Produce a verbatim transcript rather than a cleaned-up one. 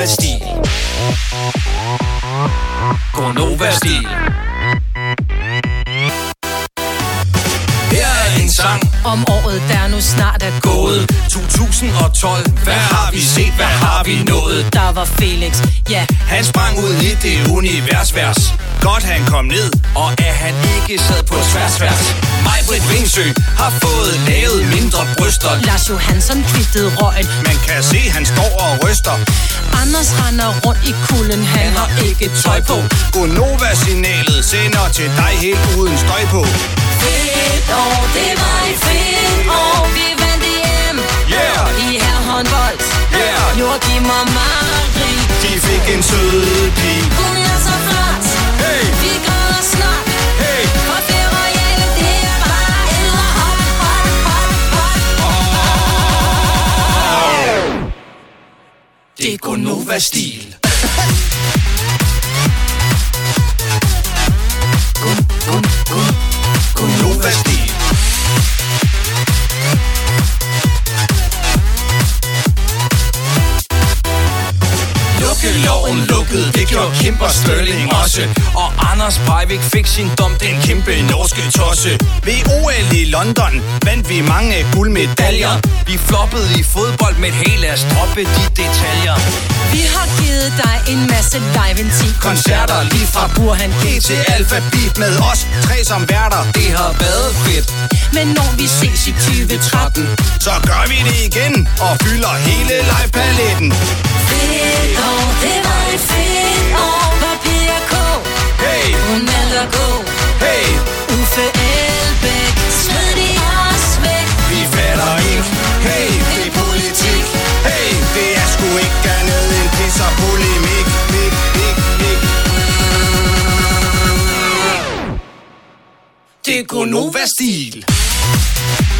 Gonova-stil. Gonova-stil. Her er en sang om året, der nu snart er gået. to tusind og tolv, hvad har vi set, hvad har vi nået? Der var Felix, ja. Han sprang ud i det universvers. Godt han kom ned, og at han ikke sad på tværs-tværs. Maj-Britt Vingsø har fået lavet mindre bryster. Lars Johansson kvittede røgen. Man kan se, han står og ryster. Anders render rundt i kulden, han har ikke tøj på. Gonova-signalet sender til dig helt uden støj på. Fedt år, det var et fedt år. Vi vandt E M, yeah. I herrehåndbold, yeah. Joachim og Marie, de fik en sød pige. Hun er så flot, hey. Vi græder snart, hey. For det royale, det er bare ældre hot, hot, hot, hot. Oh. Det er Gonova-stil. Gonova-stil. Lukkeloven lukkede, det gjorde Kimber Sterling også. Og Anders Breivik fik sin dom, den kæmpe norske tosse. Ved O L i London vandt vi mange guldmedaljer. Vi floppede i fodbold, med et helt af droppe de detaljer. Vi har givet dig en masse live intim koncerter, lige fra Burhan G til Alphabet med os tre som værter. Det har været fedt. Men når vi ses i tyve tretten, så gør vi det igen og fylder hele live-paletten. Fedt år, det var et fedt år. Var Pia K, hey. Hun meldte at gå, hey. Uffe Elbæk, smed de os væk. Vi fatter ikke, hey, det er politik. Hey, det er sgu ikke andet end pis og polemik. Mik, mik, mik. Det er Gonova-stil.